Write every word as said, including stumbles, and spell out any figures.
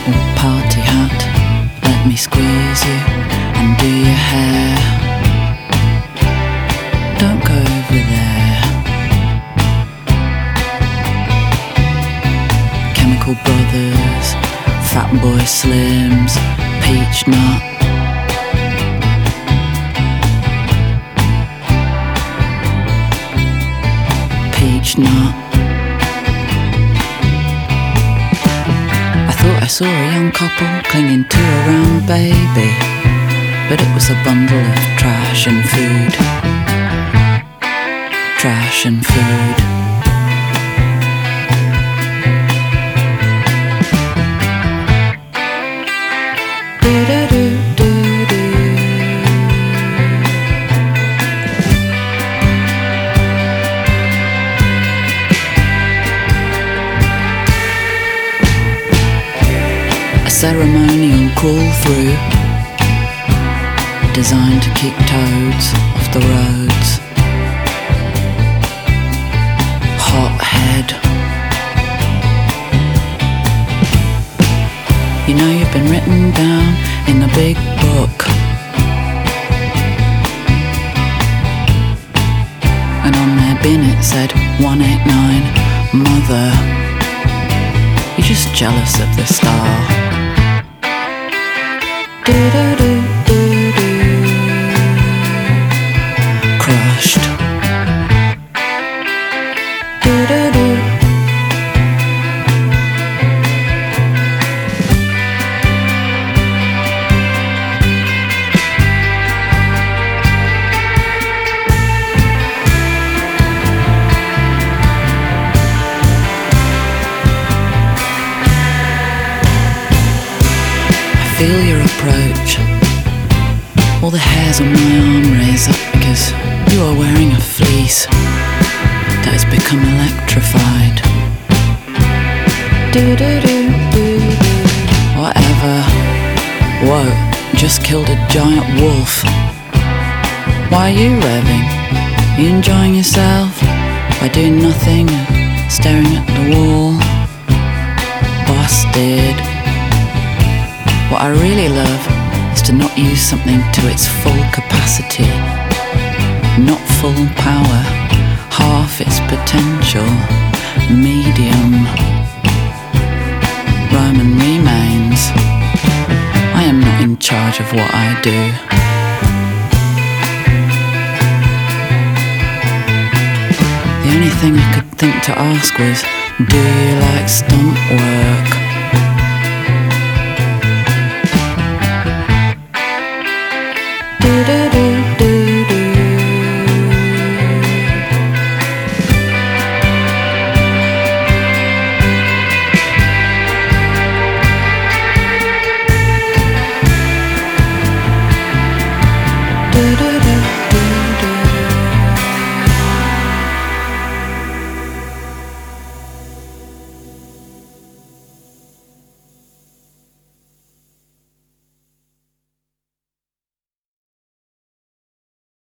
little party hat. Let me squeeze you and do your hair. Don't go over there. Chemical Brothers, Fatboy Slims, Peach Nut. Peach Nut. I thought I saw a young couple clinging to a round baby, but it was a bundle of trash and food. Trash and food. Ceremonial crawl through, designed to keep toads off the roads. Hot head. You know you've been written down in the big book, and on their bin it said one eight nine, mother. You're just jealous of the star. Crushed. Feel your approach. All the hairs on my arm raise up because you are wearing a fleece that has become electrified. Whatever. Whoa, just killed a giant wolf. Why are you revving? Are you enjoying yourself by doing nothing and staring at the wall? Busted. What I really love is to not use something to its full capacity, not full power, half its potential, medium. Roman remains. I am not in charge of what I do. The only thing I could think to ask was, do you like stunt work?